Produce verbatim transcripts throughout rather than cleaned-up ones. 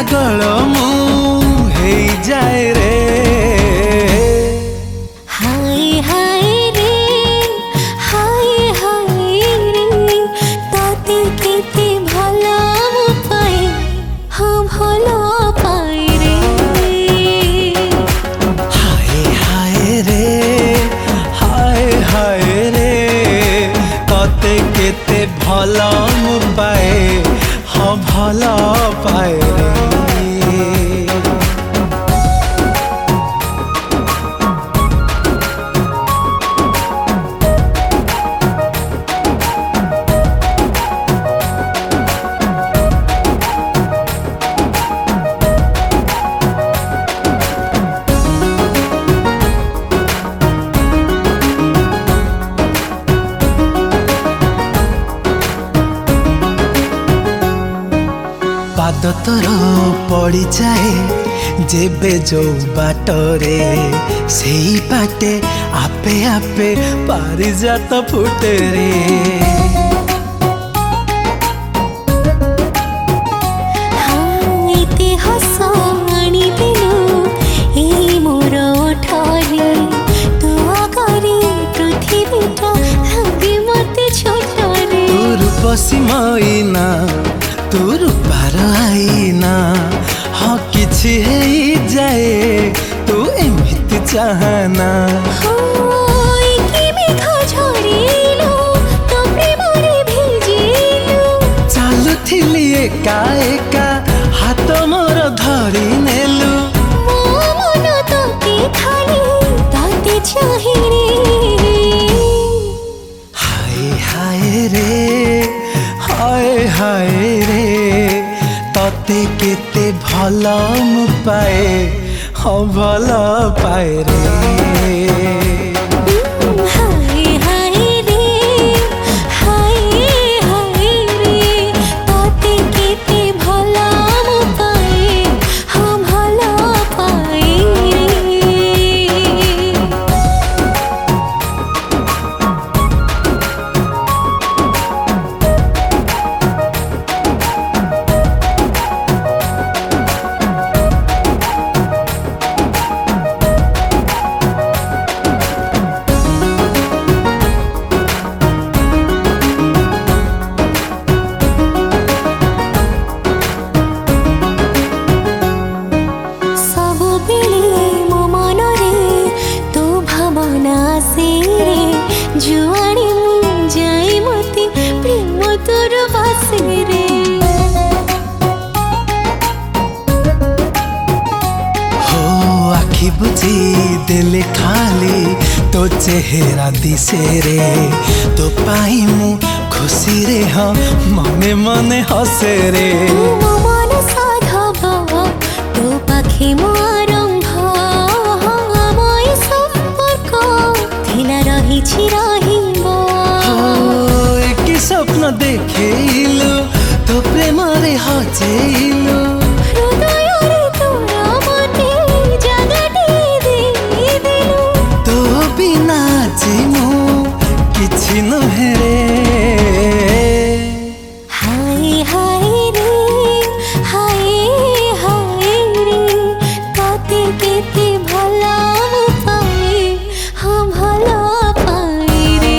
पागल मु हे जाए रे। हाय हाय रे हाय हाय रे ताते केते भला मु पाए हाँ भला पाए रे। हाय हाय रे हाय हाय रे ताते केते भला मु पाए हाँ भला पाए रे। पाद तोर पड़ी जाए जेबे जो बाटरे से बाटे आपे आपे पारिजात फुटे रे। हाँ इतिहास आनी दिलु ए मोर ओठरे तू आगरे पृथ्वीटा लागे मते छोटरे। तू रूप सीमाईना तू रूपार आईना हाँ किछि हेई जाए तू एमिति चाहना। चालुथिली एका एका हाथ मोर धरी नेलु मो मन तोते खाली ताते चाहे रे। हाय हाय रे हाय हाय रे तते केते भला मु पाए हाँ भला पाए रे। हाय हाय रे हाय हाय रे ताते केते भला मु पाए हाँ भला पाए रे। जुआड़ी मु जाए मते प्रेम तोर बासे रे। हो आखि बुझी दिल खाली तो चेहरा दिसे रे तो पाई मु खुशी रे हाँ मने मने हसे रे। मो मन साधव तो पाखे मो आरंभ संपर्क थिला रही रहिबो। कि स्वप्न देखेलु तो प्रेम रे हजेलु हृदय रे तोरा मते जगटी दे देलु तो बिना जिमु किछि नहे रे। हाय हाय रे हाय हाय रे ताते केते भला मु पाए हाँ भला पाए रे।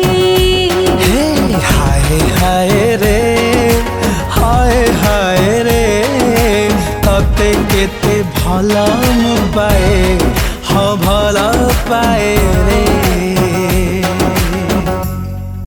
हे हाय हाय रे हाय हाय रे तते केते भला मु पाए हाँ भला पाए रे।